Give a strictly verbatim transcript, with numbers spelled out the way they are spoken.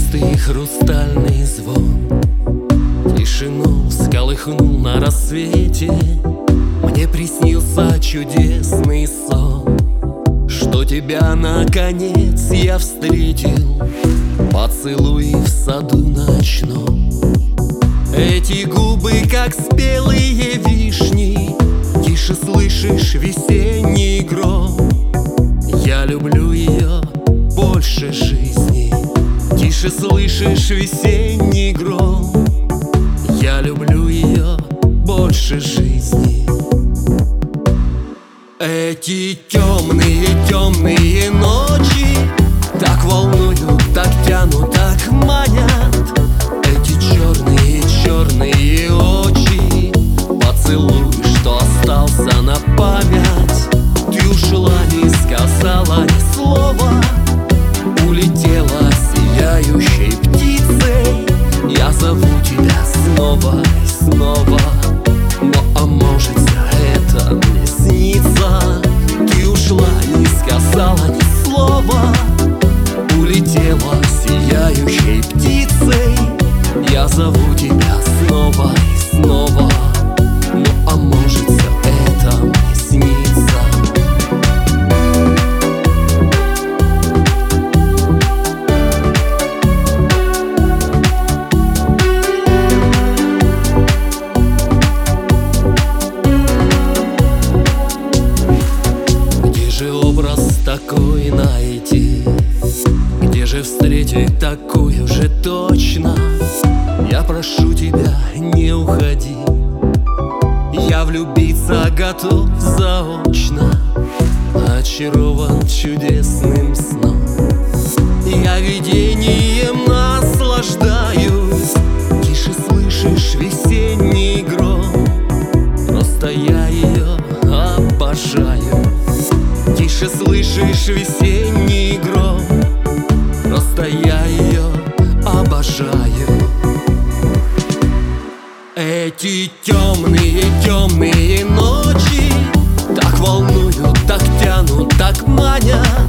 чистый хрустальный звон тишину всколыхнул на рассвете. Мне приснился чудесный сон, что тебя наконец я встретил. Поцелуй в саду ночном, эти губы, как спелые вишни. Тише слышишь весенний гром, я люблю ее больше жизни. Тише слышишь весенний гром, я люблю ее больше жизни. Эти темные, темные ночи так волнуют, так тянут, так манят. Эти черные, черные очи, поцелуй, что остался на память. Ты ушла, не сказала ни слова, улетела сияющей птицей. Я зову тебя снова и снова, но а может это мне снится. Ты ушла, не сказала ни слова, улетела сияющей птицей. Я зову тебя снова и снова, но а может это мне снится. Где же образ такой найти? Где же встретить такую же точно? Я прошу тебя, не уходи, я влюбиться готов заочно. Очарован чудесным сном, я видением наслаждаюсь. Тише слышишь весенний гром, просто я ее обожаю. Тише слышишь весенний гром, просто я ее обожаю. Эти темные, темные ночи так волнуют, так тянут, так манят.